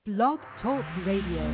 Blog Talk Radio.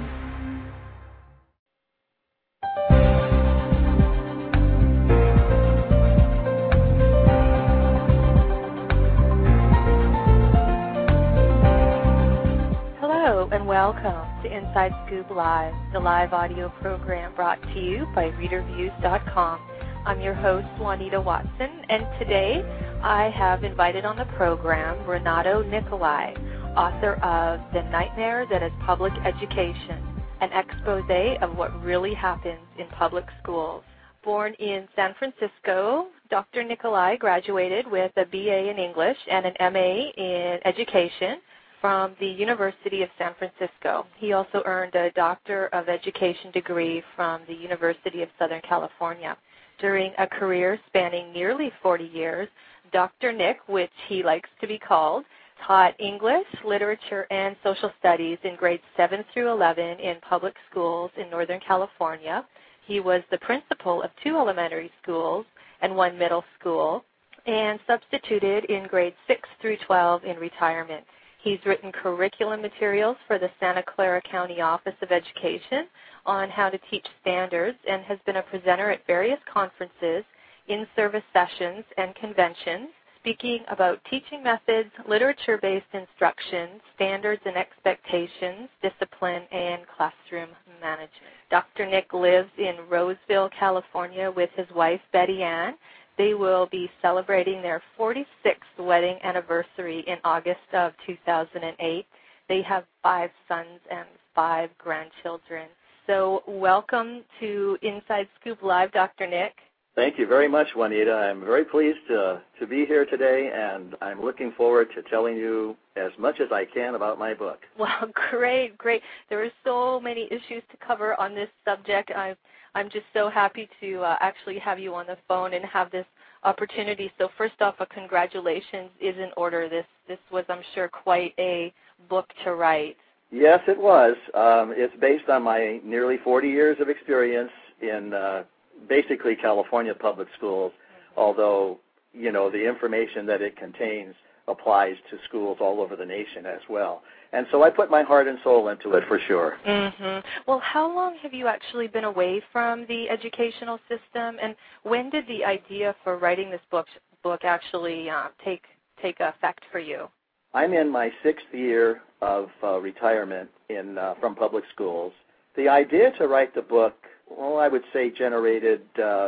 Hello and welcome to Inside Scoop Live, the live audio program brought to you by ReaderViews.com. I'm your host, Juanita Watson, and today I have invited on the program Renato Nicolai, author of The Nightmare That Is Public Education, an expose of what really happens in public schools. Born in San Francisco, Dr. Nicolai graduated with a BA in English and an MA in Education from the University of San Francisco. He also earned a Doctor of Education degree from the University of Southern California. During a career spanning nearly 40 years, Dr. Nick, which he likes to be called, taught English, literature, and social studies in grades 7 through 11 in public schools in Northern California. He was the principal of 2 elementary schools and 1 middle school, and substituted in grades 6 through 12 in retirement. He's written curriculum materials for the Santa Clara County Office of Education on how to teach standards and has been a presenter at various conferences, in-service sessions, and conventions, speaking about teaching methods, literature-based instruction, standards and expectations, discipline, and classroom management. Dr. Nick lives in Roseville, California with his wife, Betty Ann. They will be celebrating their 46th wedding anniversary in August of 2008. They have 5 sons and 5 grandchildren. So welcome to Inside Scoop Live, Dr. Nick. Thank you very much, Juanita. I'm very pleased to be here today, and I'm looking forward to telling you as much as I can about my book. Well, great. There are so many issues to cover on this subject. I'm just so happy to actually have you on the phone and have this opportunity. So first off, a congratulations is in order. This was, I'm sure, quite a book to write. Yes, it was. It's based on my nearly 40 years of experience in basically California public schools, although, you know, the information that it contains applies to schools all over the nation as well. And so I put my heart and soul into it for sure. Mm-hmm. Well, how long have you actually been away from the educational system, and when did the idea for writing this book actually take effect for you? I'm in my 6th year of retirement from public schools. The idea to write the book, well, I would say generated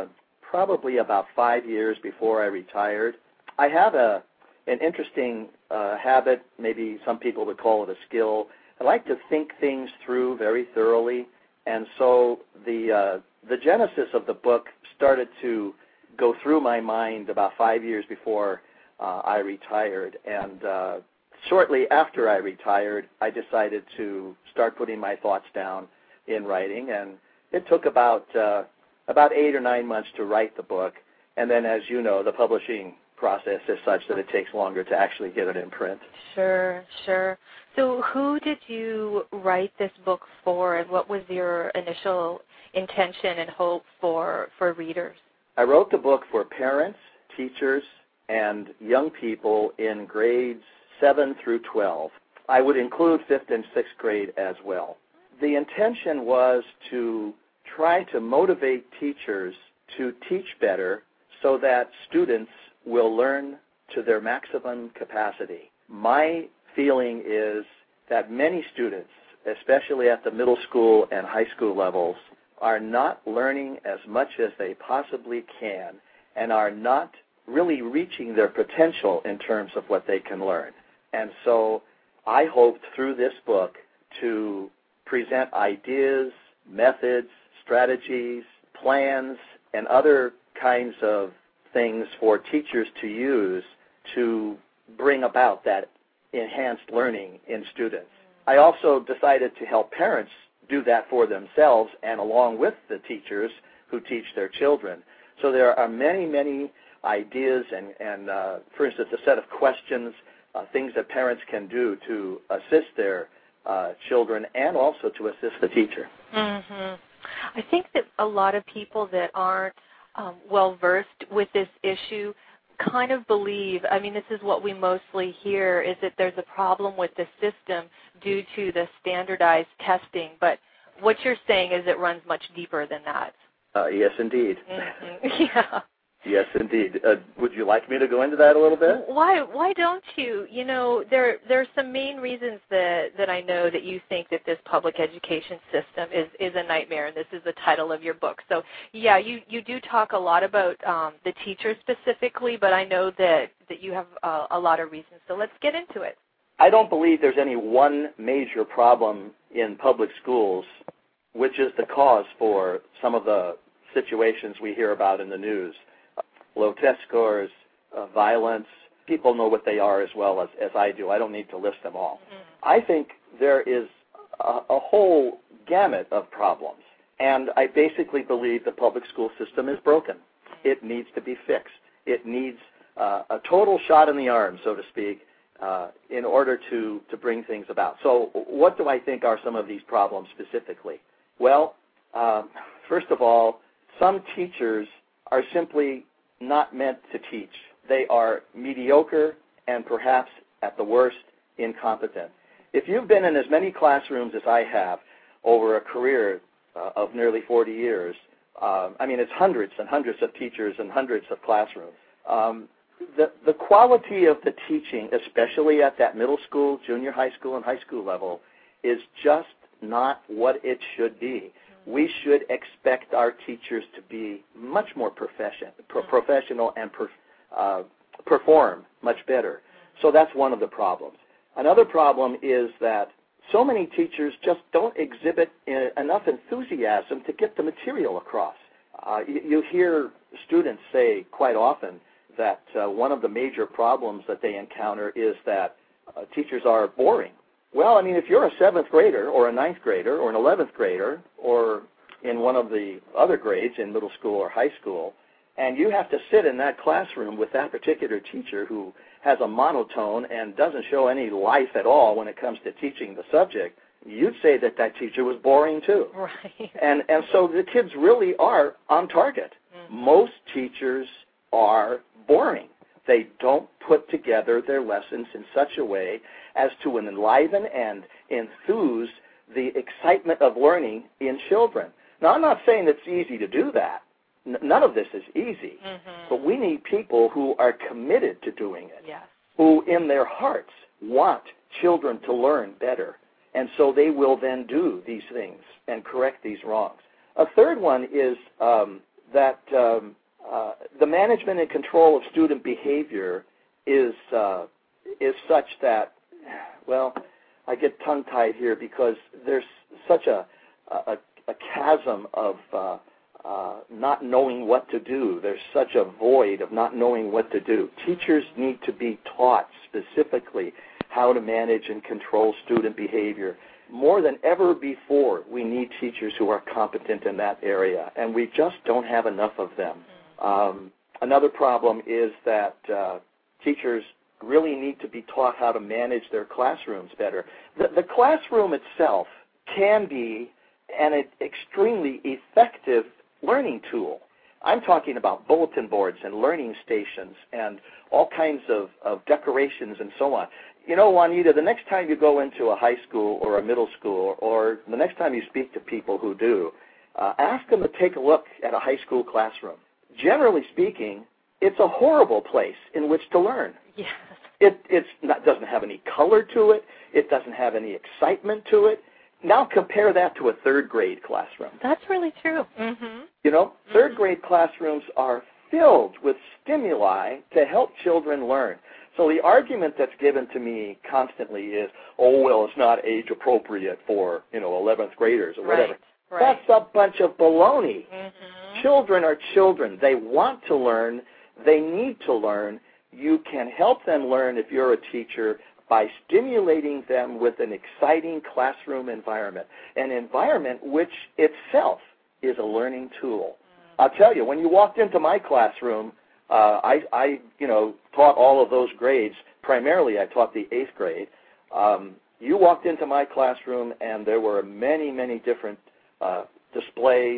probably about 5 years before I retired. I have an interesting habit, maybe some people would call it a skill. I like to think things through very thoroughly, and so the genesis of the book started to go through my mind about 5 years before I retired, and shortly after I retired, I decided to start putting my thoughts down in writing, and it took about 8 or 9 months to write the book, and then, as you know, the publishing process is such that it takes longer to actually get it in print. Sure. So who did you write this book for, and what was your initial intention and hope for readers? I wrote the book for parents, teachers, and young people in grades 7 through 12. I would include 5th and 6th grade as well. The intention was to try to motivate teachers to teach better so that students will learn to their maximum capacity. My feeling is that many students, especially at the middle school and high school levels, are not learning as much as they possibly can and are not really reaching their potential in terms of what they can learn. And so I hoped through this book to present ideas, methods, strategies, plans, and other kinds of things for teachers to use to bring about that enhanced learning in students. I also decided to help parents do that for themselves and along with the teachers who teach their children. So there are many, many ideas and for instance, a set of questions, things that parents can do to assist their children and also to assist the teacher. Mm-hmm. I think that a lot of people that aren't well-versed with this issue kind of believe, I mean, this is what we mostly hear, is that there's a problem with the system due to the standardized testing. But what you're saying is it runs much deeper than that. Yes, indeed. Mm-hmm. Yeah. Yes, indeed. Would you like me to go into that a little bit? Why don't you? You know, there are some main reasons that I know that you think that this public education system is a nightmare, and this is the title of your book. So, yeah, you do talk a lot about the teachers specifically, but I know that you have a lot of reasons. So let's get into it. I don't believe there's any one major problem in public schools which is the cause for some of the situations we hear about in the news. Low test scores, violence. People know what they are as well as I do. I don't need to list them all. Mm-hmm. I think there is a whole gamut of problems, and I basically believe the public school system is broken. Mm-hmm. It needs to be fixed. It needs a total shot in the arm, so to speak, in order to bring things about. So what do I think are some of these problems specifically? Well, first of all, some teachers are simply not meant to teach. They are mediocre and perhaps, at the worst, incompetent. If you've been in as many classrooms as I have over a career of nearly 40 years, it's hundreds and hundreds of teachers and hundreds of classrooms. The quality of the teaching, especially at that middle school, junior high school, and high school level, is just not what it should be. We should expect our teachers to be much more professional and perform much better. So that's one of the problems. Another problem is that so many teachers just don't exhibit enough enthusiasm to get the material across. You hear students say quite often that one of the major problems that they encounter is that teachers are boring. Well, if you're a 7th grader or a 9th grader or an 11th grader or in one of the other grades in middle school or high school, and you have to sit in that classroom with that particular teacher who has a monotone and doesn't show any life at all when it comes to teaching the subject, you'd say that teacher was boring too. Right. And so the kids really are on target. Mm-hmm. Most teachers are boring. They don't put together their lessons in such a way as to enliven and enthuse the excitement of learning in children. Now, I'm not saying it's easy to do that. None of this is easy. Mm-hmm. But we need people who are committed to doing it, yes, who in their hearts want children to learn better. And so they will then do these things and correct these wrongs. A third one is that the management and control of student behavior is such that, well, I get tongue-tied here because there's such a chasm of not knowing what to do. There's such a void of not knowing what to do. Teachers need to be taught specifically how to manage and control student behavior. More than ever before, we need teachers who are competent in that area, and we just don't have enough of them. Another problem is that teachers really need to be taught how to manage their classrooms better. The classroom itself can be an extremely effective learning tool. I'm talking about bulletin boards and learning stations and all kinds of decorations and so on. You know, Juanita, the next time you go into a high school or a middle school or the next time you speak to people who do, ask them to take a look at a high school classroom. Generally speaking, it's a horrible place in which to learn. Yes. It doesn't have any color to it. It doesn't have any excitement to it. Now compare that to a third grade classroom. That's really true. Mm-hmm. You know, third grade classrooms are filled with stimuli to help children learn. So the argument that's given to me constantly is, oh, well, it's not age appropriate for, 11th graders or whatever. Right. That's a bunch of baloney. Mm-hmm. Children are children. They want to learn. They need to learn. You can help them learn if you're a teacher by stimulating them with an exciting classroom environment, an environment which itself is a learning tool. I'll tell you, when you walked into my classroom, I taught all of those grades. Primarily, I taught the 8th grade. You walked into my classroom, and there were many, many different displays,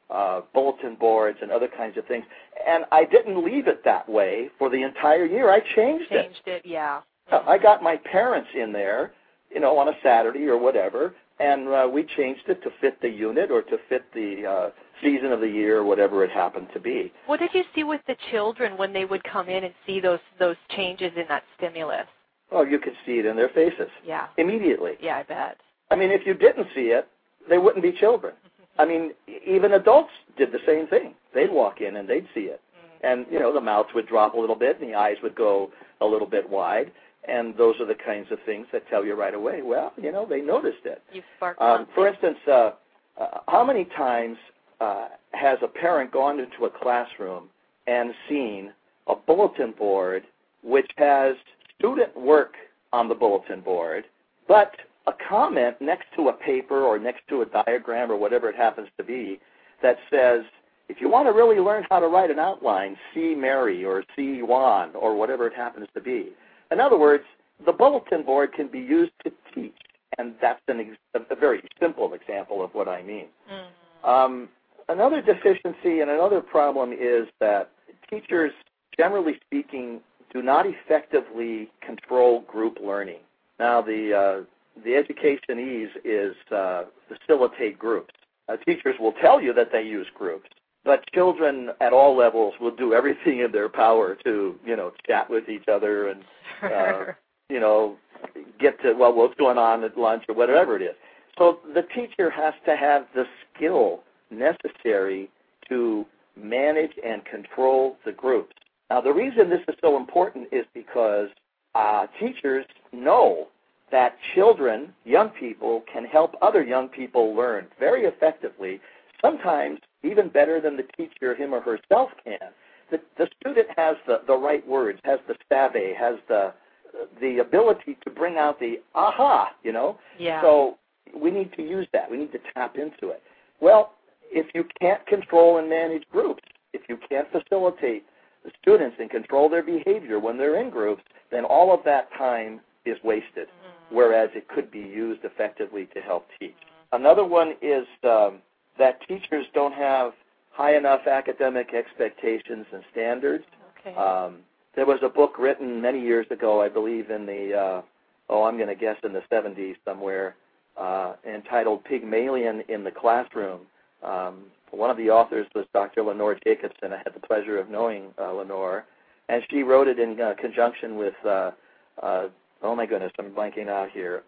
bulletin boards and other kinds of things. And I didn't leave it that way for the entire year. I changed it. Changed it, yeah. I got my parents in there, on a Saturday or whatever, and we changed it to fit the unit or to fit the season of the year or whatever it happened to be. What did you see with the children when they would come in and see those changes in that stimulus? Oh, you could see it in their faces. Yeah. Immediately. Yeah, I bet. I mean, if you didn't see it, they wouldn't be children. I mean, even adults did the same thing. They'd walk in and they'd see it. And, the mouths would drop a little bit and the eyes would go a little bit wide. And those are the kinds of things that tell you right away, well, they noticed it. You sparked for instance, how many times has a parent gone into a classroom and seen a bulletin board which has student work on the bulletin board, but a comment next to a paper or next to a diagram or whatever it happens to be that says, if you want to really learn how to write an outline, see Mary or see Juan or whatever it happens to be. In other words, the bulletin board can be used to teach, and that's a very simple example of what I mean. Another deficiency and another problem is that teachers, generally speaking, do not effectively control group learning. Now, the educationese is facilitate groups. Teachers will tell you that they use groups, but children at all levels will do everything in their power to, chat with each other and, get to, what's going on at lunch or whatever it is. So the teacher has to have the skill necessary to manage and control the groups. Now, the reason this is so important is because teachers know that children, young people, can help other young people learn very effectively, sometimes even better than the teacher, him or herself, can. The student has the right words, has the savvy, has the ability to bring out the aha, Yeah. So we need to use that. We need to tap into it. Well, if you can't control and manage groups, if you can't facilitate the students and control their behavior when they're in groups, then all of that time is wasted, whereas it could be used effectively to help teach. Another one is that teachers don't have high enough academic expectations and standards. Okay. There was a book written many years ago, I believe in the, I'm going to guess in the 70s somewhere, entitled Pygmalion in the Classroom. One of the authors was Dr. Lenore Jacobson. I had the pleasure of knowing Lenore, and she wrote it in conjunction with, oh my goodness, I'm blanking out here,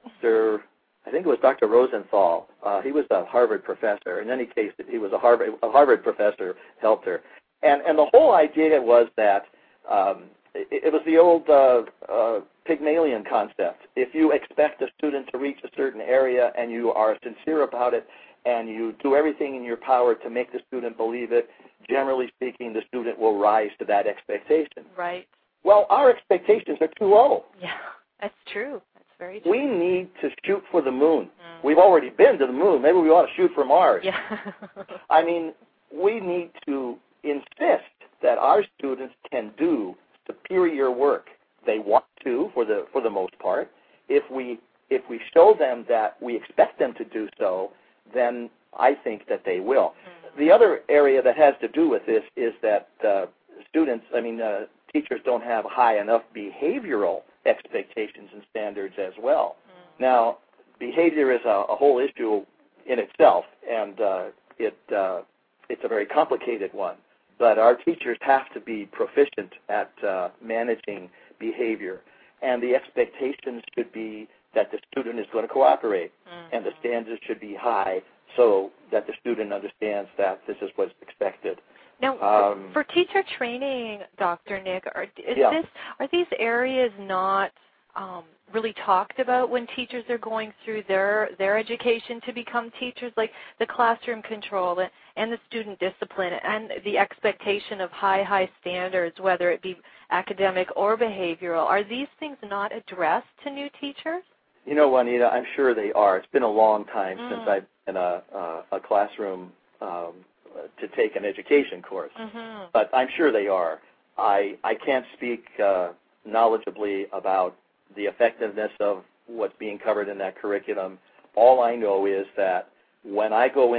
I think it was Dr. Rosenthal. He was a Harvard professor. In any case, he was a Harvard professor, helped her. And the whole idea was that it was the old Pygmalion concept. If you expect a student to reach a certain area and you are sincere about it and you do everything in your power to make the student believe it, generally speaking, the student will rise to that expectation. Right. Well, our expectations are too low. Yeah, that's true. That's very true. We need to shoot for the moon. We've already been to the moon. Maybe we ought to shoot for Mars. Yeah. I mean, we need to insist that our students can do superior work. They want to, for the most part. If we show them that we expect them to do so, then I think that they will. The other area that has to do with this is that teachers don't have high enough behavioral expectations and standards as well. Now, behavior is a whole issue in itself, and it's a very complicated one. But our teachers have to be proficient at managing behavior, and the expectations should be that the student is going to cooperate, and the standards should be high so that the student understands that this is what's expected. Now, for teacher training, Dr. Nick, are these areas not really talked about when teachers are going through their education to become teachers, like the classroom control and the student discipline and the expectation of high standards, whether it be academic or behavioral? Are these things not addressed to new teachers? You know, Juanita, I'm sure they are. It's been a long time since I've been in a classroom to take an education course, but I'm sure they are. I can't speak knowledgeably about the effectiveness of what's being covered in that curriculum. All I know is that when I go in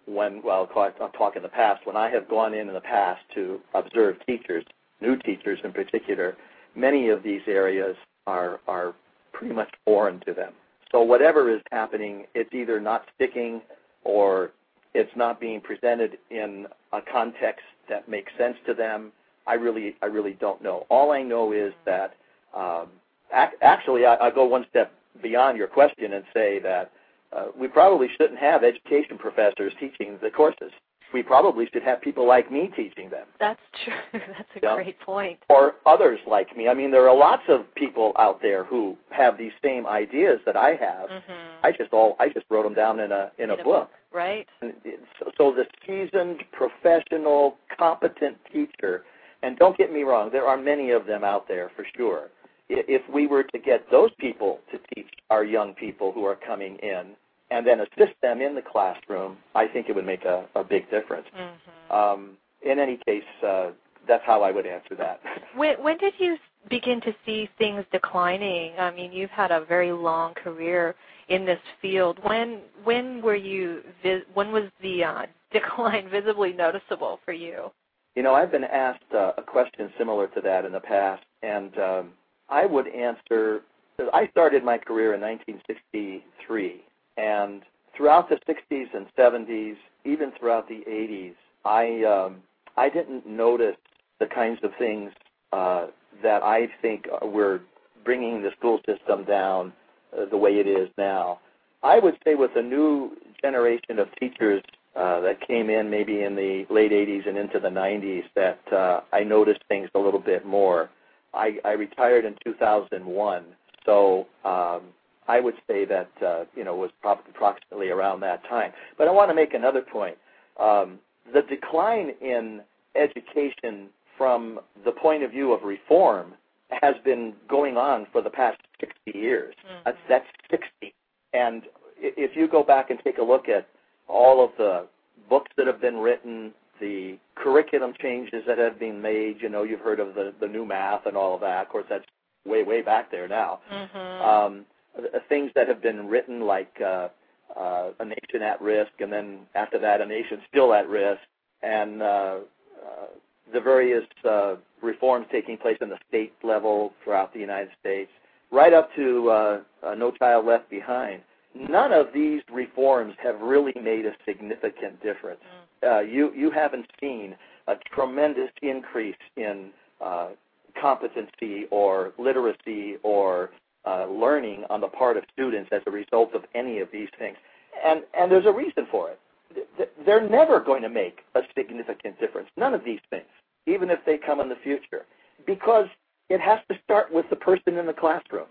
I'll talk in the past, when I have gone in the past to observe teachers, new teachers in particular, many of these areas are pretty much foreign to them. So whatever is happening, it's either not sticking or it's not being presented in a context that makes sense to them. I really don't know. All I know is that actually I go one step beyond your question and say that we probably shouldn't have education professors teaching the courses. We probably should have people like me teaching them. That's true. That's a great point. Or others like me. I mean, there are lots of people out there who have these same ideas that I have. Mm-hmm. I just wrote them down in a book. Right. And so the seasoned, professional, competent teacher, and don't get me wrong, there are many of them out there for sure. If we were to get those people to teach our young people who are coming in and then assist them in the classroom, I think it would make a big difference. Mm-hmm. In any case, that's how I would answer that. When did you begin to see things declining? I mean, you've had a very long career in this field. When was the decline visibly noticeable for you? You know, I've been asked a question similar to that in the past, and I would answer, I started my career in 1963, and throughout the 60s and 70s, even throughout the 80s, I didn't notice the kinds of things that I think were bringing the school system down the way it is now. I would say with the new generation of teachers that came in maybe in the late 80s and into the 90s that I noticed things a little bit more. I retired in 2001, so I would say that it was probably approximately around that time. But I want to make another point. The decline in education from the point of view of reform has been going on for the past 60 years. Mm-hmm. That's 60. And if you go back and take a look at all of the books that have been written, the curriculum changes that have been made, you've heard of the new math and all of that. Of course, that's way, way back there now. Mm-hmm. Things that have been written like A Nation at Risk, and then after that, A Nation Still at Risk, and the various reforms taking place in the state level throughout the United States, right up to No Child Left Behind. None of these reforms have really made a significant difference. You haven't seen a tremendous increase in competency or literacy or learning on the part of students as a result of any of these things. And there's a reason for it. They're never going to make a significant difference, none of these things, even if they come in the future, because it has to start with the person in the classroom.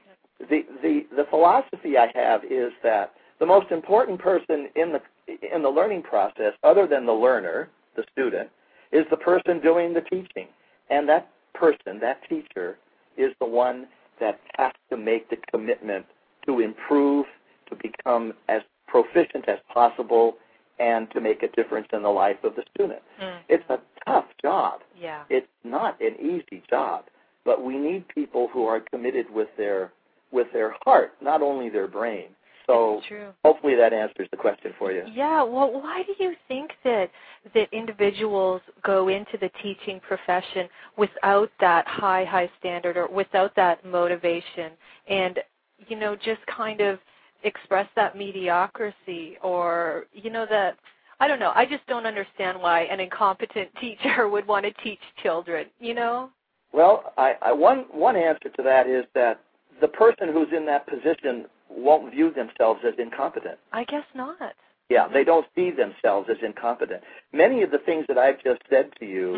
The philosophy I have is that the most important person in the learning process, other than the learner, the student, is the person doing the teaching. And that person, that teacher, is the one that has to make the commitment to improve, to become as proficient as possible, and to make a difference in the life of the student. Mm-hmm. It's a tough job. Yeah. It's not an easy job, but we need people who are committed with their heart, not only their brain. So hopefully that answers the question for you. Yeah, well, why do you think that individuals go into the teaching profession without that high standard or without that motivation and, just kind of express that mediocrity or, that, I don't know, I just don't understand why an incompetent teacher would want to teach children, Well, one answer to that is that the person who's in that position won't view themselves as incompetent. I guess not. Yeah, they don't see themselves as incompetent. Many of the things that I've just said to you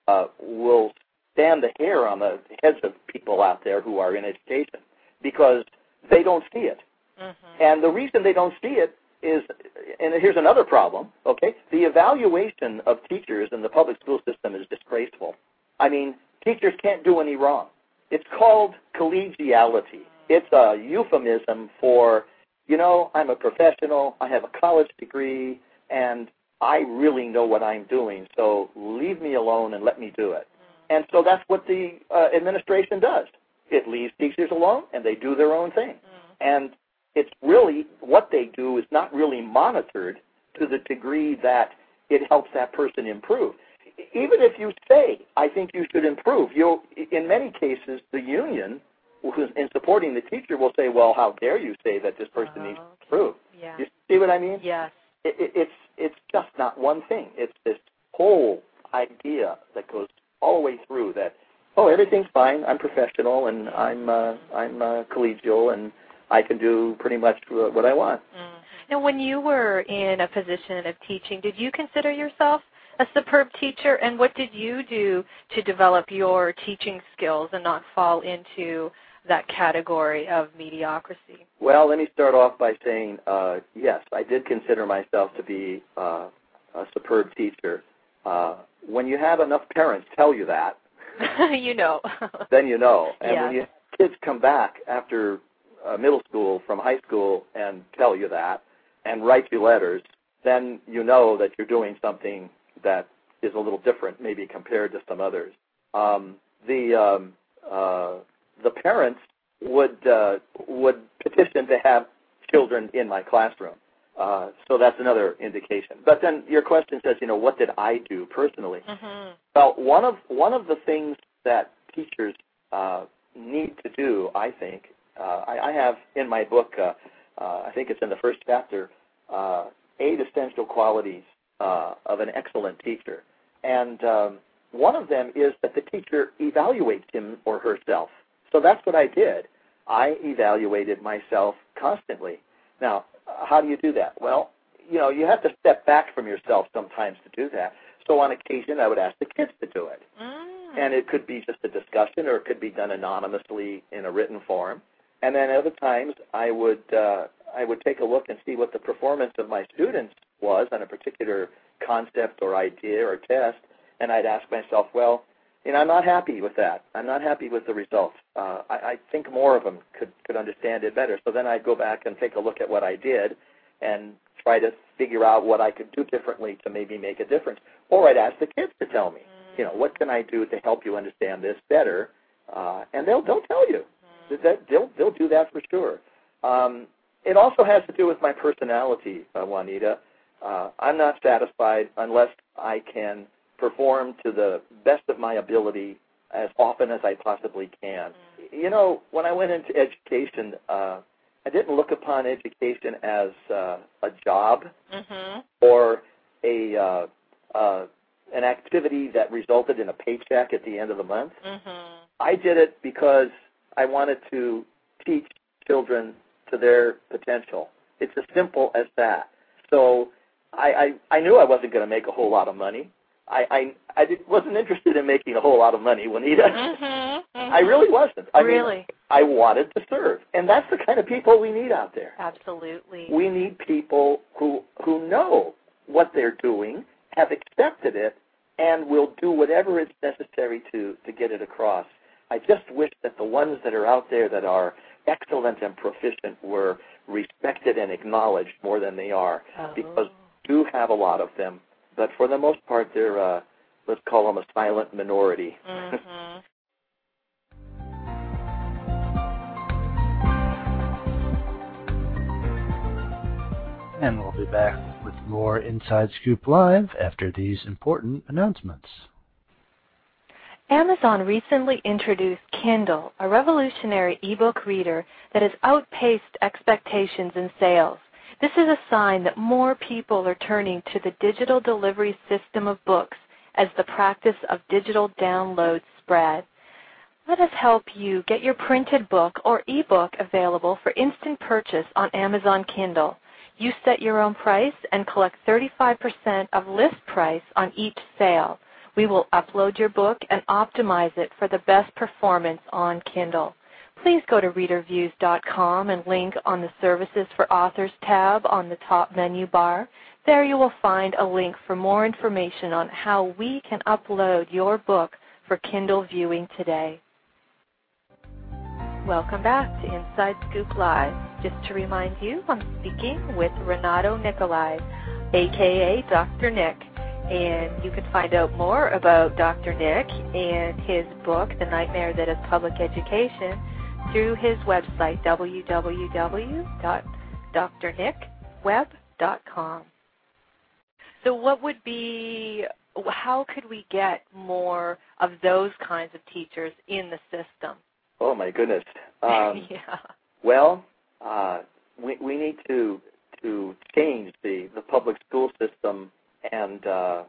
will stand the hair on the heads of people out there who are in education because they don't see it. Mm-hmm. And the reason they don't see it is, and here's another problem, okay? The evaluation of teachers in the public school system is disgraceful. I mean, teachers can't do any wrong. It's called collegiality. It's a euphemism for, I'm a professional, I have a college degree, and I really know what I'm doing, so leave me alone and let me do it. And so that's what the administration does. It leaves teachers alone, and they do their own thing. And it's really, what they do is not really monitored to the degree that it helps that person improve. Even if you say, I think you should improve, in many cases, the union, who's in supporting the teacher, will say, well, how dare you say that this person needs to improve? Yeah. You see what I mean? Yes. It's just not one thing. It's this whole idea that goes all the way through that, oh, everything's fine, I'm professional, and I'm collegial, and I can do pretty much what I want. Now, when you were in a position of teaching, did you consider yourself a superb teacher, and what did you do to develop your teaching skills and not fall into that category of mediocrity? Well, let me start off by saying, yes, I did consider myself to be a superb teacher. When you have enough parents tell you that, you know. Then you know. And yes. when you have kids come back after middle school from high school and tell you that and write you letters, then you know that you're doing something that is a little different, maybe compared to some others. The parents would petition to have children in my classroom. So that's another indication. But then your question says, what did I do personally? Mm-hmm. Well, one of the things that teachers need to do, I think, I have in my book, I think it's in the first chapter, 8 essential qualities of an excellent teacher. And one of them is that the teacher evaluates him or herself. So that's what I did. I evaluated myself constantly. Now, how do you do that? Well, you have to step back from yourself sometimes to do that. So on occasion, I would ask the kids to do it. And it could be just a discussion, or it could be done anonymously in a written form. And then other times, I would take a look and see what the performance of my students was on a particular concept or idea or test, and I'd ask myself, well, I'm not happy with that. I'm not happy with the results. I think more of them could understand it better. So then I'd go back and take a look at what I did and try to figure out what I could do differently to maybe make a difference. Or I'd ask the kids to tell me, what can I do to help you understand this better? And they'll tell you. They'll do that for sure. It also has to do with my personality, Juanita. I'm not satisfied unless I can perform to the best of my ability as often as I possibly can. When I went into education, I didn't look upon education as a job or an activity that resulted in a paycheck at the end of the month. I did it because I wanted to teach children to their potential. It's as simple as that. So I knew I wasn't going to make a whole lot of money. I wasn't interested in making a whole lot of money, Juanita. I really wasn't. I mean, I wanted to serve. And that's the kind of people we need out there. Absolutely. We need people who know what they're doing, have accepted it, and will do whatever is necessary to get it across. I just wish that the ones that are out there that are excellent and proficient were respected and acknowledged more than they are, because we do have a lot of them. But for the most part, they're, let's call them a silent minority. And we'll be back with more Inside Scoop Live after these important announcements. Amazon recently introduced Kindle, a revolutionary ebook reader that has outpaced expectations in sales. This is a sign that more people are turning to the digital delivery system of books as the practice of digital downloads spread. Let us help you get your printed book or ebook available for instant purchase on Amazon Kindle. You set your own price and collect 35% of list price on each sale. We will upload your book and optimize it for the best performance on Kindle. Please go to readerviews.com and link on the Services for Authors tab on the top menu bar. There you will find a link for more information on how we can upload your book for Kindle viewing today. Welcome back to Inside Scoop Live. Just to remind you, I'm speaking with Renato Nicolai, a.k.a. Dr. Nick. And you can find out more about Dr. Nick and his book, The Nightmare That Is Public Education, through his website, www.drnickweb.com. So what would be, how could we get more of those kinds of teachers in the system? Oh, my goodness. Yeah. Well, we need to change the public school system and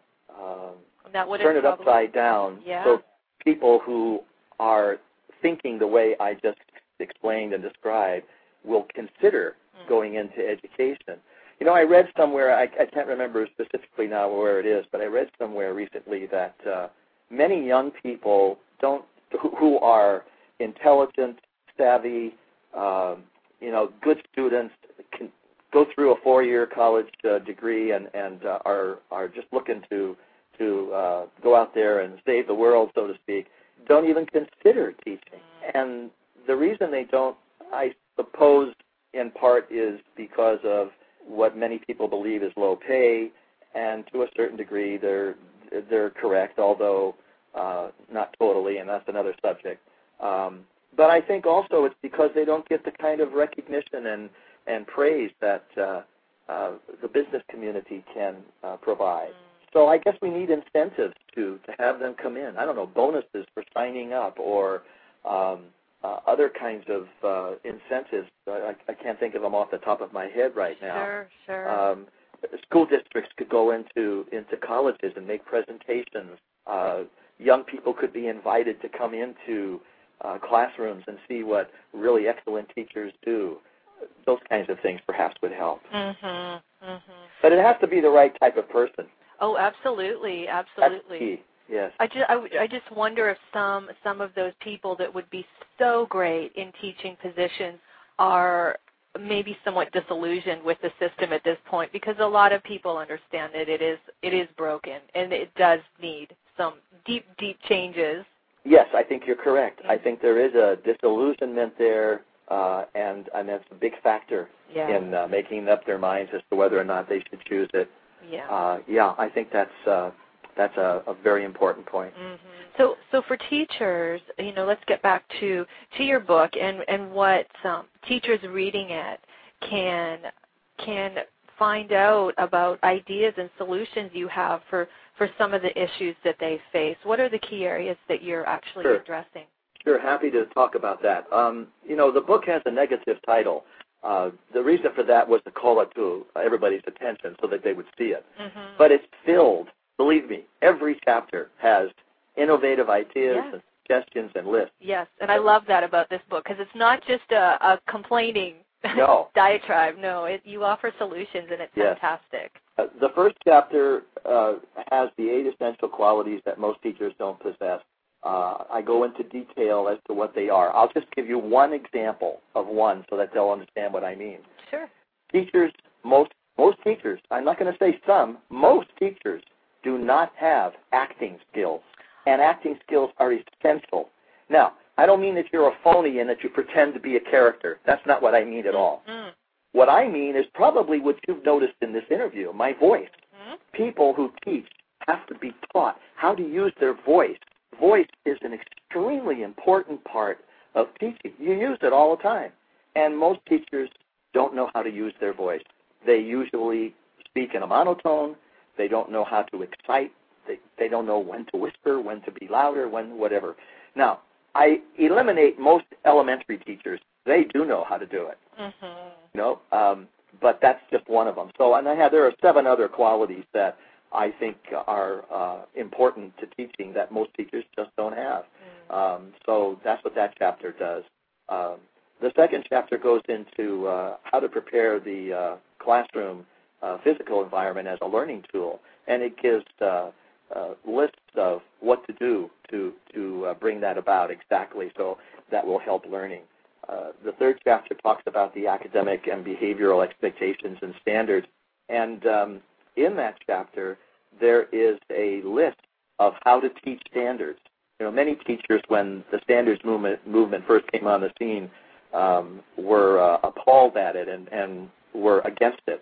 turn it upside down, so people who are thinking the way I just explained and described will consider going into education. You know, I read somewhere, I can't remember specifically now where it is, but I read somewhere recently that many young people who are intelligent, savvy, good students, can go through a 4-year college degree and are just looking to go out there and save the world, so to speak, don't even consider teaching. And the reason they don't, I suppose, in part is because of what many people believe is low pay, and to a certain degree they're correct, although not totally, and that's another subject. But I think also it's because they don't get the kind of recognition and praise that the business community can provide. So I guess we need incentives to have them come in. I don't know, bonuses for signing up or other kinds of incentives. I can't think of them off the top of my head right now. Sure. School districts could go into colleges and make presentations. Young people could be invited to come into classrooms and see what really excellent teachers do. Those kinds of things perhaps would help. But it has to be the right type of person. Oh, absolutely. That's key. Yes. I just wonder if some of those people that would be so great in teaching positions are maybe somewhat disillusioned with the system at this point, because a lot of people understand that it is broken and it does need some deep changes. Yes, I think you're correct. I think there is a disillusionment there, and that's a big factor in making up their minds as to whether or not they should choose it. I think that's a very important point. So for teachers, let's get back to your book and what teachers reading it can find out about ideas and solutions you have for some of the issues that they face. What are the key areas that you're actually addressing? Sure, happy to talk about that. The book has a negative title. The reason for that was to call it to everybody's attention so that they would see it. But it's filled, believe me, every chapter has innovative ideas and suggestions and lists. Yes, and I love that about this book, because it's not just a complaining diatribe. No, you offer solutions, and it's fantastic. The first chapter has the 8 essential qualities that most teachers don't possess. I go into detail as to what they are. I'll just give you one example of one so that they'll understand what I mean. Sure. Teachers, most teachers, I'm not going to say some, most teachers do not have acting skills, and acting skills are essential. Now, I don't mean that you're a phony and that you pretend to be a character. That's not what I mean at all. What I mean is probably what you've noticed in this interview, my voice. People who teach have to be taught how to use their voice. Voice is an extremely important part of teaching. You use it all the time. And most teachers don't know how to use their voice. They usually speak in a monotone. They don't know how to excite. They don't know when to whisper, when to be louder, when whatever. Now, I eliminate most elementary teachers. They do know how to do it. But that's just one of them. So, there are 7 other qualities that I think are important to teaching that most teachers just don't have. So that's what that chapter does. The second chapter goes into how to prepare the classroom physical environment as a learning tool, and it gives lists of what to do to bring that about exactly, so that will help learning. The third chapter talks about the academic and behavioral expectations and standards, and in that chapter, there is a list of how to teach standards. Many teachers, when the standards movement first came on the scene, were appalled at it and were against it.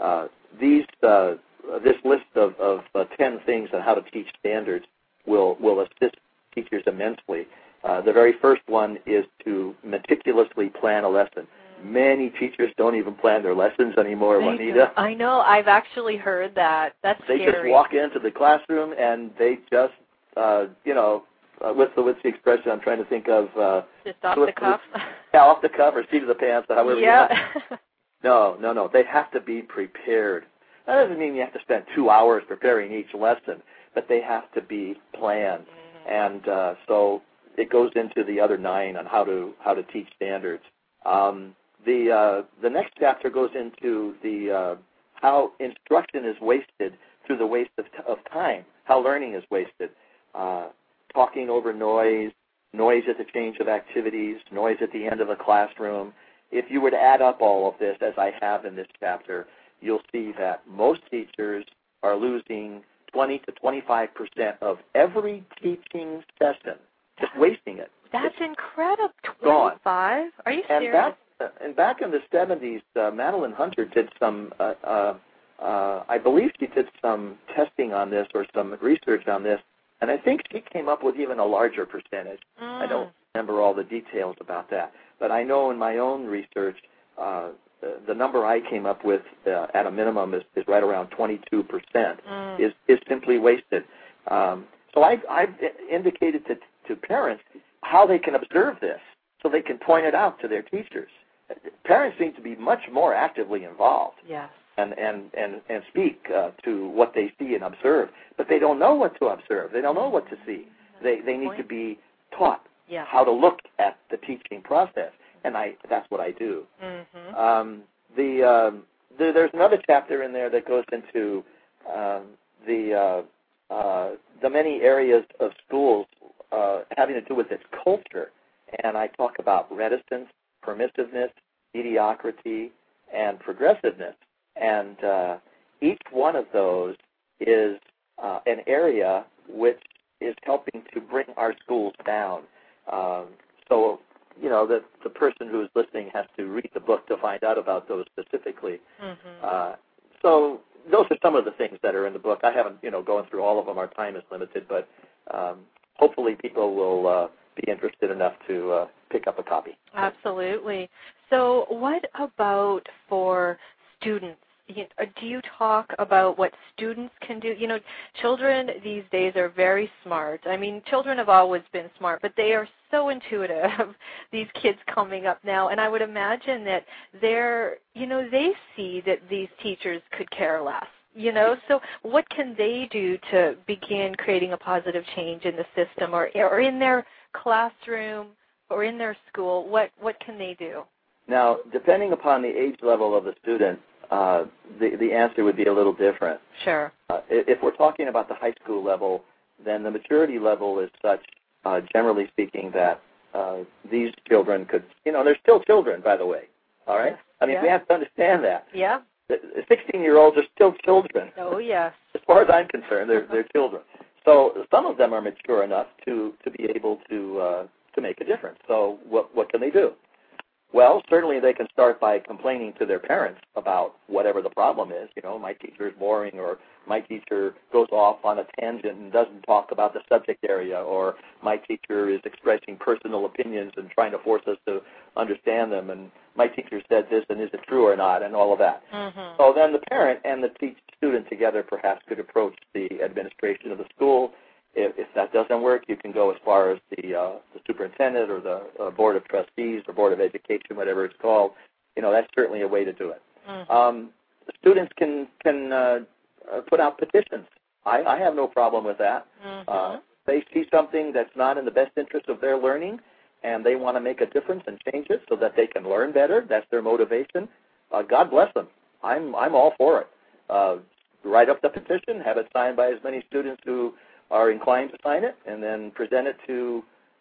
This list of 10 things on how to teach standards will assist teachers immensely. The very first one is to meticulously plan a lesson. Many teachers don't even plan their lessons anymore, Juanita. I know. I've actually heard that. That's they scary. They just walk into the classroom and they just, what's the expression I'm trying to think of? Just off the cuff? Yeah, off the cuff or seat of the pants, or however yeah. you want. No. They have to be prepared. That doesn't mean you have to spend 2 hours preparing each lesson, but they have to be planned. And so it goes into the other 9 on how to teach standards. The next chapter goes into the how instruction is wasted through the waste of time, how learning is wasted, talking over noise at the change of activities, noise at the end of a classroom. If you were to add up all of this, as I have in this chapter, you'll see that most teachers are losing 20 to 25% of every teaching session, just wasting it. That's incredible. 25? Gone. Are you serious? And back in the 70s, Madeline Hunter did some, I believe she did some testing on this or some research on this, and I think she came up with even a larger percentage. I don't remember all the details about that, but I know in my own research, the number I came up with at a minimum is right around 22% is simply wasted. So I've indicated to parents how they can observe this so they can point it out to their teachers. Parents seem to be much more actively involved. Yes. And speak to what they see and observe, but they don't know what to observe. They don't know what to see. They need to be taught how to look at the teaching process, and that's what I do. Mm-hmm. There's another chapter in there that goes into the many areas of schools having to do with its culture, and I talk about reticence, permissiveness, mediocrity, and progressiveness. And each one of those is an area which is helping to bring our schools down. So, the person who is listening has to read the book to find out about those specifically. Mm-hmm. So those are some of the things that are in the book. I haven't, going through all of them. Our time is limited, but hopefully people will be interested enough to pick up a copy. Absolutely. So what about for students? Do you talk about what students can do? Children these days are very smart. I mean, children have always been smart, but they are so intuitive, these kids coming up now. And I would imagine that they see that these teachers could care less. So what can they do to begin creating a positive change in the system or in their classroom or in their school? What can they do? Now, depending upon the age level of the student, the answer would be a little different. Sure. If we're talking about the high school level, then the maturity level is such, generally speaking, that these children could, they're still children, by the way, all right? I mean, we have to understand that. Yeah. The 16-year-olds are still children. Oh, yes. As far as I'm concerned, they're children. So some of them are mature enough to be able to make a difference. So what can they do? Well, certainly they can start by complaining to their parents about whatever the problem is. My teacher is boring, or my teacher goes off on a tangent and doesn't talk about the subject area, or my teacher is expressing personal opinions and trying to force us to understand them, and my teacher said this, and is it true or not, and all of that. Mm-hmm. So then the parent and the student together perhaps could approach the administration of the school. If that doesn't work, you can go as far as the superintendent or the board of trustees or board of education, whatever it's called. That's certainly a way to do it. Mm-hmm. Students can put out petitions. I have no problem with that. Mm-hmm. They see something that's not in the best interest of their learning, and they want to make a difference and change it so that they can learn better. That's their motivation. God bless them. I'm all for it. Write up the petition, have it signed by as many students who are inclined to sign it, and then present it to,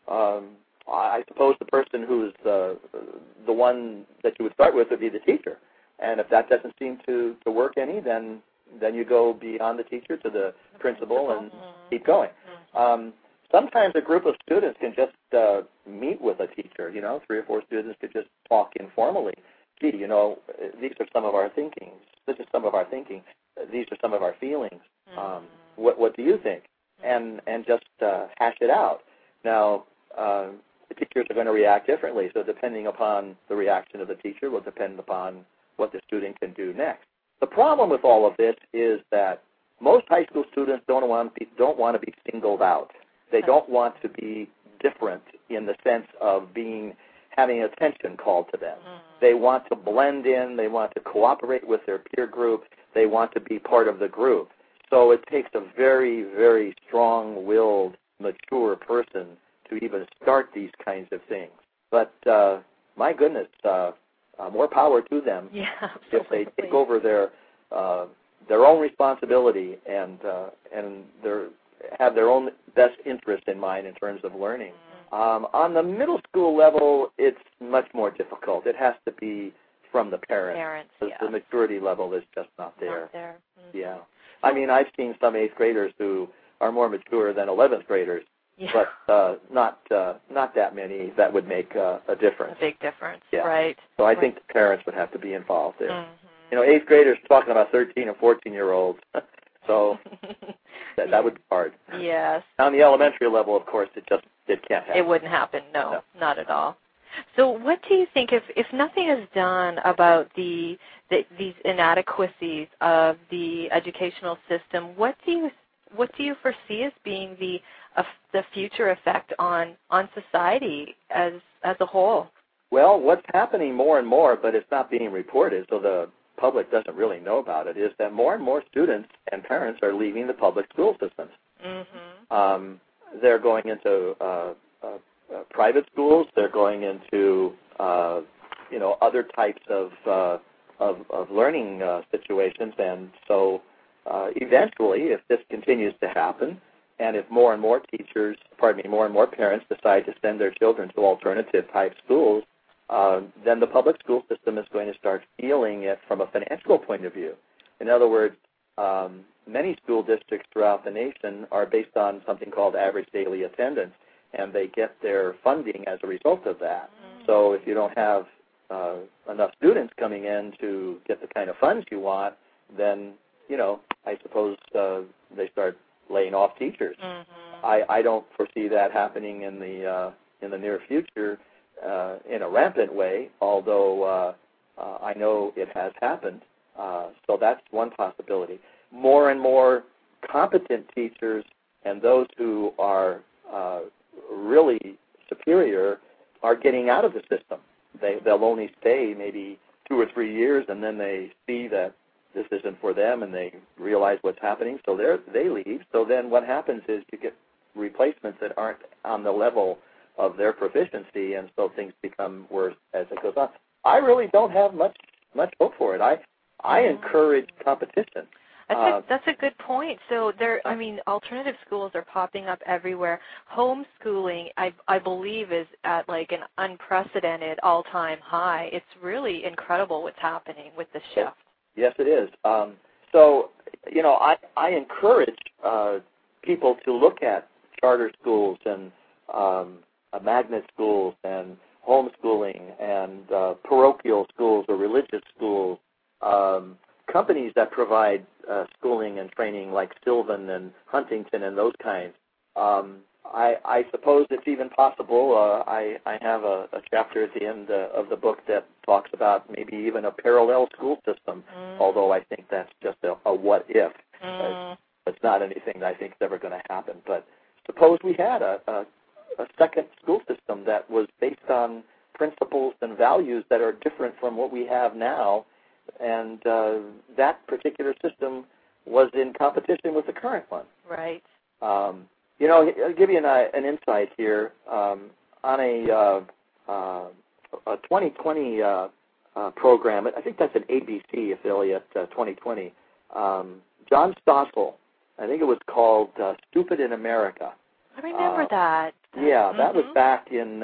I suppose, the person who's the one that you would start with would be the teacher. And if that doesn't seem to work any, then you go beyond the teacher to the principal and keep going. Sometimes a group of students can just meet with a teacher. 3 or 4 students could just talk informally. Gee, these are some of our thinking. This is some of our thinking. These are some of our feelings. What do you think? And just hash it out. Now, the teachers are going to react differently. So depending upon the reaction of the teacher will depend upon what the student can do next. The problem with all of this is that most high school students don't want to be singled out. They don't want to be different in the sense of having attention called to them. They want to blend in. They want to cooperate with their peer group. They want to be part of the group. So it takes a very, very strong-willed, mature person to even start these kinds of things. But my goodness, more power to them if they take over their own responsibility and have their own best interest in mind in terms of learning. On the middle school level, it's much more difficult. It has to be from the parents. The maturity level is just not there. Yeah. I mean, I've seen some 8th graders who are more mature than 11th graders, but not that many that would make a difference. A big difference, right. So I think the parents would have to be involved there. You know, 8th graders talking about 13 and 14-year-olds, so that would be hard. Yes. On the elementary level, of course, it can't happen. It wouldn't happen, no, not at all. So what do you think, if nothing is done about these inadequacies of the educational system, what do you foresee as being the future effect on society as a whole? Well, what's happening more and more, but it's not being reported, so the public doesn't really know about it, is that more and more students and parents are leaving the public school systems. They're going into private schools. They're going into other types of learning situations, and so eventually, if this continues to happen, and if more and more parents decide to send their children to alternative type schools, then the public school system is going to start feeling it from a financial point of view. In other words, many school districts throughout the nation are based on something called average daily attendance, and they get their funding as a result of that. So if you don't have enough students coming in to get the kind of funds you want, then, I suppose they start laying off teachers. I don't foresee that happening in the near future in a rampant way, although I know it has happened. So that's one possibility. More and more competent teachers and those who are really superior are getting out of the system. They'll only stay maybe 2 or 3 years, and then they see that this isn't for them, and they realize what's happening, so they leave. So then what happens is you get replacements that aren't on the level of their proficiency, and so things become worse as it goes on. I really don't have much hope for it. I encourage competition. That's a good point. So alternative schools are popping up everywhere. Homeschooling, I believe, is at like an unprecedented all-time high. It's really incredible what's happening with the shift. Yes, it is. So, I encourage people to look at charter schools and magnet schools and homeschooling and parochial schools or religious schools, companies that provide schooling and training like Sylvan and Huntington and those kinds. I suppose it's even possible. I have a chapter at the end of the book that talks about maybe even a parallel school system, although I think that's just a what if. It's not anything that I think is ever going to happen. But suppose we had a second school system that was based on principles and values that are different from what we have now, and that particular system was in competition with the current one. Right. I'll give you an insight here. On a 2020 program, I think that's an ABC affiliate, 2020, John Stossel, I think it was called Stupid in America. I remember that. Yeah, that was back in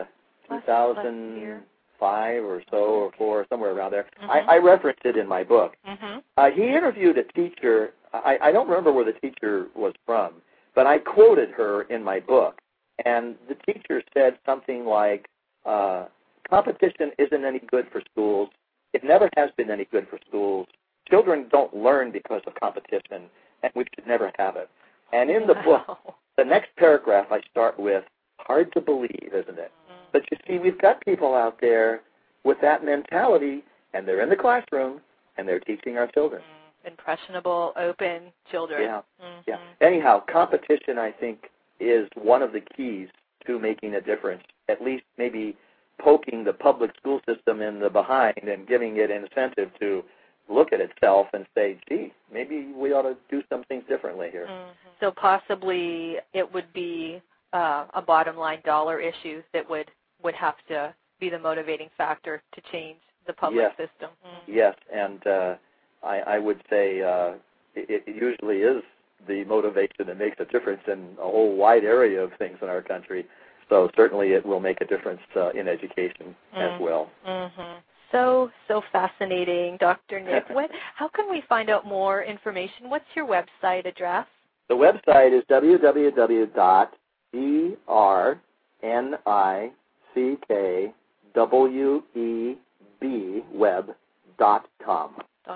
2005 or so, or 4, somewhere around there. I referenced it in my book. He interviewed a teacher. I don't remember where the teacher was from, but I quoted her in my book, and the teacher said something like, competition isn't any good for schools. It never has been any good for schools. Children don't learn because of competition, and we should never have it. And in the book, the next paragraph I start with, hard to believe, isn't it? But you see, we've got people out there with that mentality, and they're in the classroom, and they're teaching our children. Impressionable, open children. Yeah, yeah. Anyhow, competition, I think, is one of the keys to making a difference, at least maybe poking the public school system in the behind and giving it incentive to look at itself and say, gee, maybe we ought to do some things differently here. So possibly it would be a bottom line dollar issue that would have to be the motivating factor to change the public system. Yes, and I would say it usually is the motivation that makes a difference in a whole wide area of things in our country. So certainly it will make a difference in education as well. So fascinating, Dr. Nick. How can we find out more information? What's your website address? The website is drnickweb.com.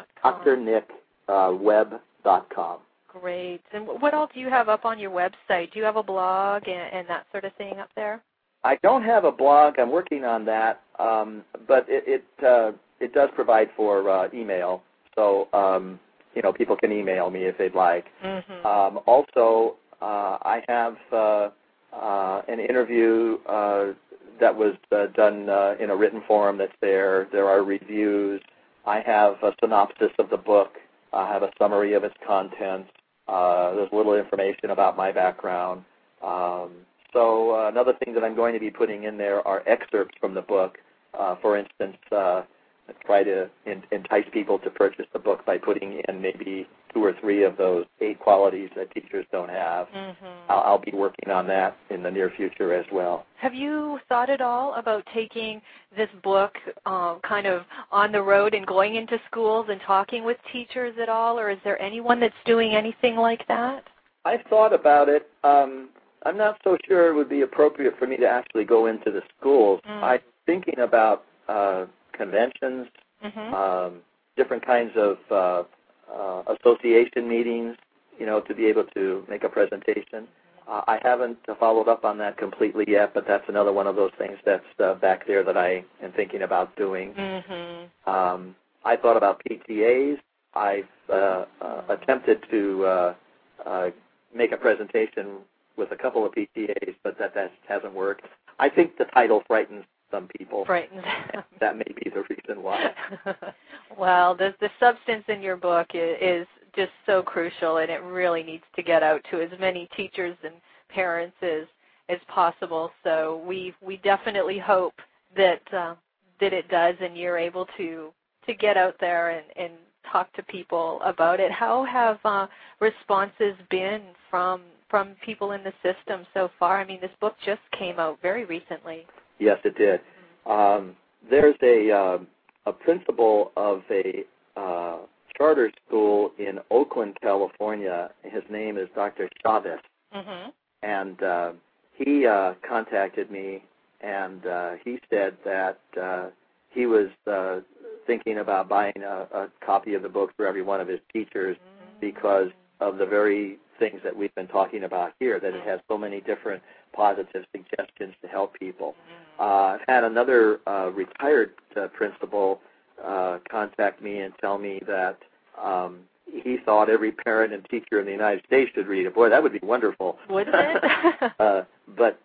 drnickweb.com. Great. And what else do you have up on your website? Do you have a blog and that sort of thing up there? I don't have a blog. I'm working on that, but it does provide for email, so people can email me if they'd like. Also, I have an interview that was done in a written form that's there. There are reviews. I have a synopsis of the book. I have a summary of its contents. There's a little information about my background. So another thing that I'm going to be putting in there are excerpts from the book. For instance, try to entice people to purchase the book by putting in maybe 2 or 3 of those 8 qualities that teachers don't have. I'll be working on that in the near future as well. Have you thought at all about taking this book kind of on the road and going into schools and talking with teachers at all, or is there anyone that's doing anything like that? I've thought about it. I'm not so sure it would be appropriate for me to actually go into the schools. I'm thinking about conventions, different kinds of association meetings, to be able to make a presentation. I haven't followed up on that completely yet, but that's another one of those things that's back there that I am thinking about doing. I thought about PTAs. I've attempted to make a presentation with a couple of PTAs, but that hasn't worked. I think the title frightens some people. Frightens. That may be the reason why. Well, the substance in your book is just so crucial, and it really needs to get out to as many teachers and parents as possible. So we definitely hope that it does, and you're able to get out there and talk to people about it. How have responses been from people in the system so far? I mean, this book just came out very recently. Yes, it did. There's a principal of a charter school in Oakland, California. His name is Dr. Chavez. And he contacted me, and he said that he was thinking about buying a copy of the book for every one of his teachers because of the very things that we've been talking about here, that it has so many different positive suggestions to help people. I've had another retired principal contact me and tell me that he thought every parent and teacher in the United States should read it. Boy, that would be wonderful. Wouldn't it? But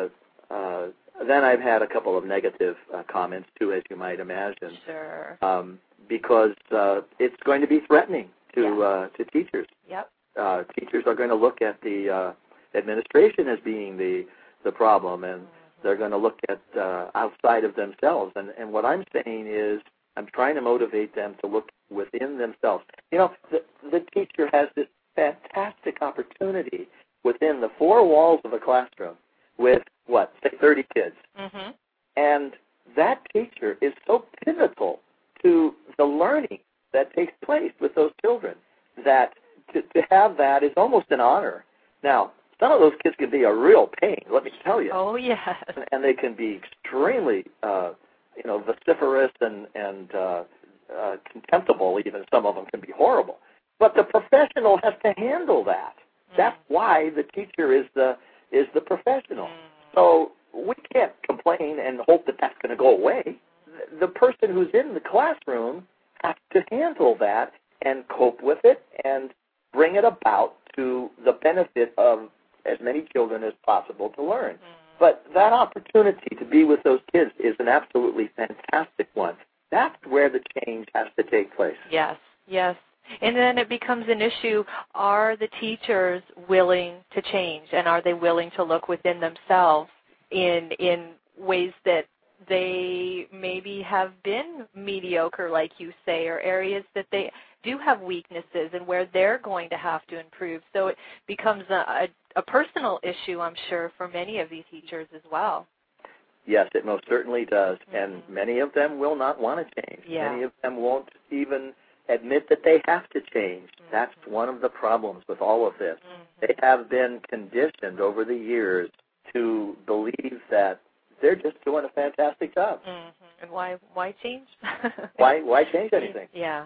then I've had a couple of negative comments, too, as you might imagine. Sure. Because it's going to be threatening to teachers. Yep. Teachers are going to look at the administration as being the problem, and they're going to look at outside of themselves. And what I'm saying is I'm trying to motivate them to look within themselves. The teacher has this fantastic opportunity within the 4 walls of a classroom with, say 30 kids. And that teacher is so pivotal to the learning that takes place with those children that to have that is almost an honor. Now, some of those kids can be a real pain, let me tell you. Oh, yes. And they can be extremely, vociferous and contemptible even. Some of them can be horrible. But the professional has to handle that. That's why the teacher is the professional. So we can't complain complain and hope that that's going to go away. The person who's in the classroom has to handle that and cope with it and bring it about to the benefit of as many children as possible to learn. But that opportunity to be with those kids is an absolutely fantastic one. That's where the change has to take place. Yes, yes. And then it becomes an issue, are the teachers willing to change, and are they willing to look within themselves in ways that they maybe have been mediocre, like you say, or areas that they do have weaknesses and where they're going to have to improve. So it becomes a personal issue, I'm sure, for many of these teachers as well. Yes, it most certainly does. And many of them will not want to change. Yeah. Many of them won't even admit that they have to change. That's one of the problems with all of this. They have been conditioned over the years to believe that they're just doing a fantastic job. And why change? Why change anything? Yeah.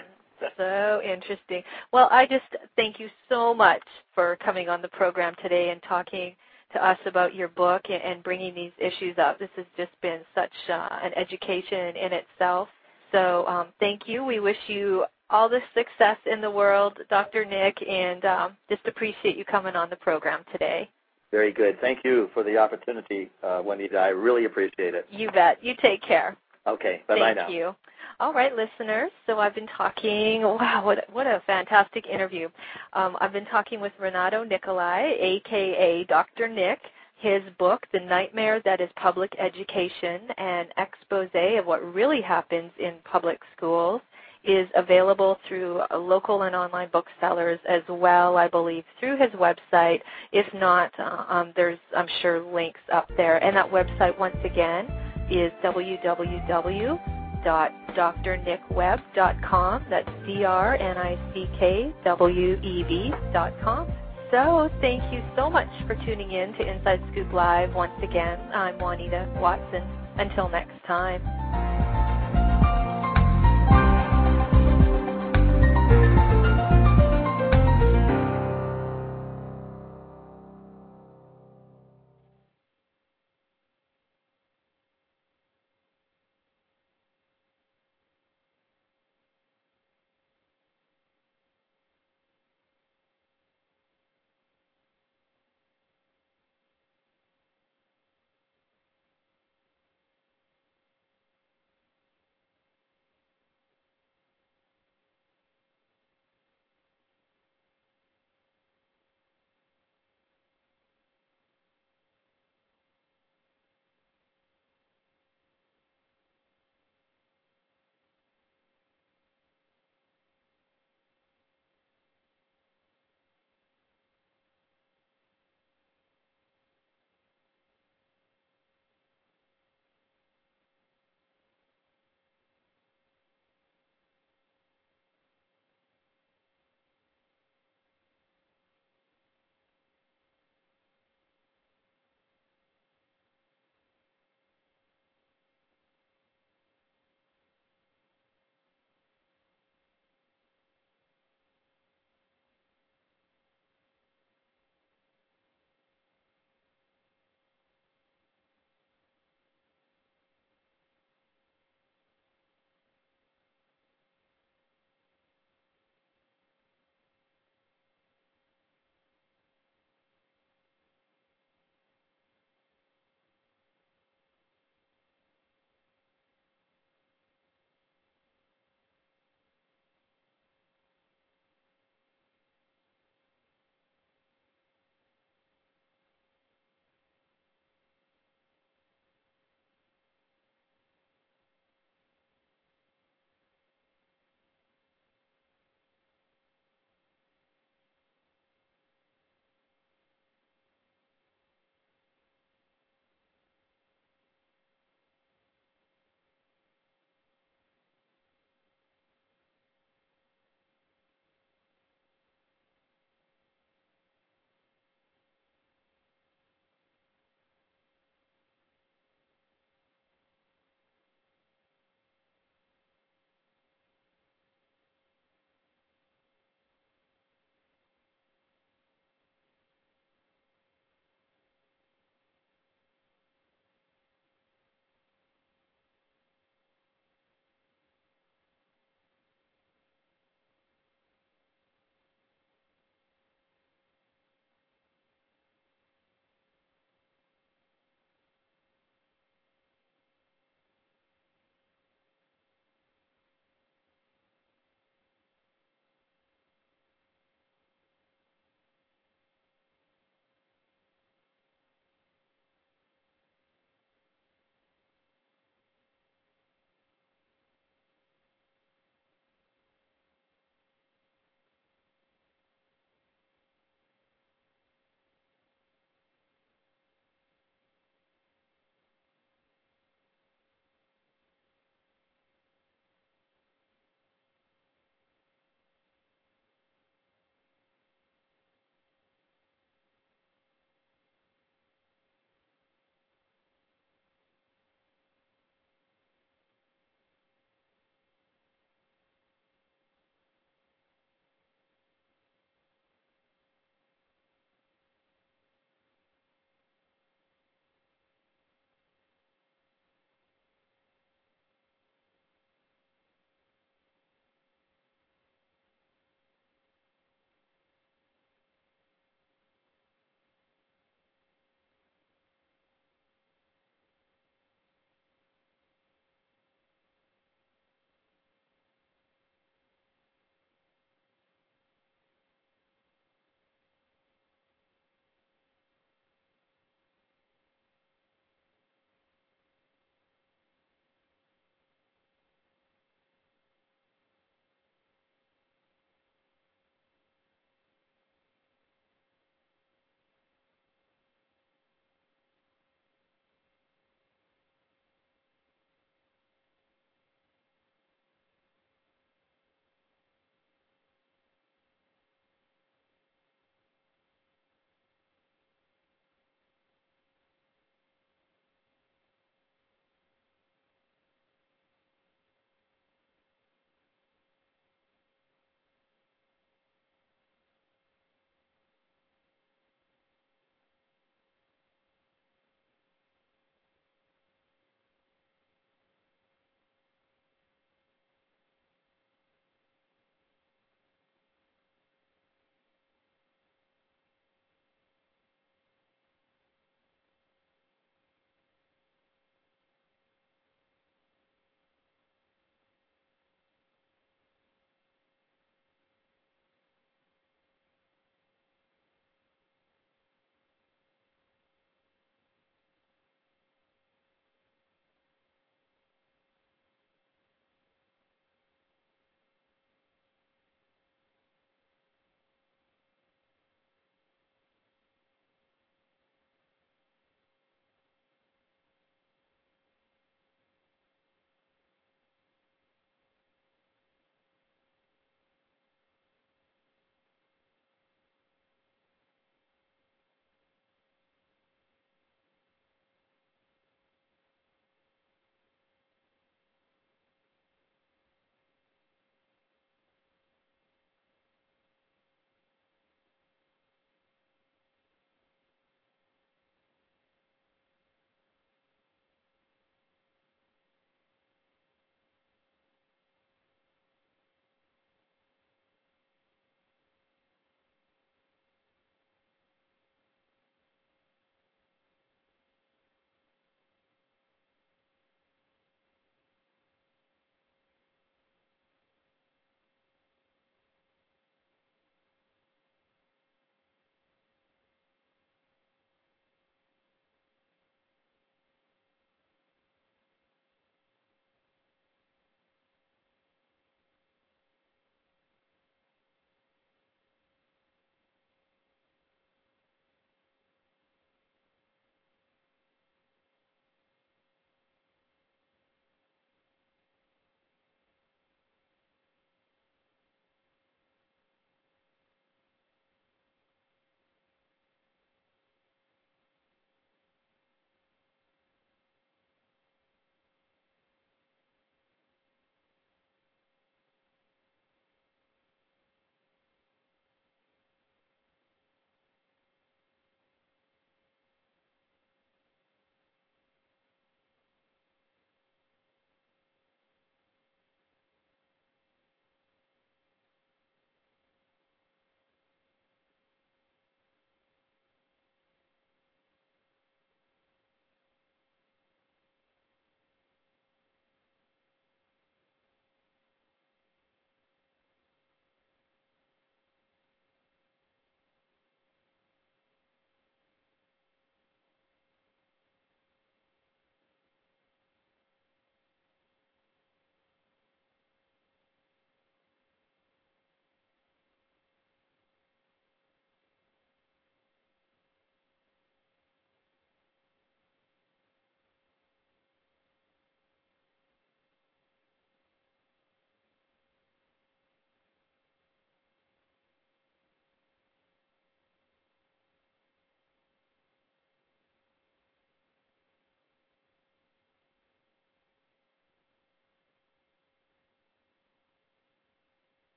So interesting. Well, I just thank you so much for coming on the program today and talking to us about your book and bringing these issues up. This has just been such an education in itself. So thank you. We wish you all the success in the world, Dr. Nick, and just appreciate you coming on the program today. Very good. Thank you for the opportunity, Juanita. I really appreciate it. You bet. You take care. Okay. Bye-bye now. Thank you. All right, listeners. So I've been talking, wow, what a fantastic interview. I've been talking with Renato Nicolai, a.k.a. Dr. Nick. His book, The Nightmare That Is Public Education, an expose of what really happens in public schools, is available through local and online booksellers as well, I believe, through his website. If not, there's, I'm sure, links up there. And that website, once again, is www.drnickweb.com. That's DRNICKWEB.com. So thank you so much for tuning in to Inside Scoop Live once again. I'm Juanita Watson. Until next time.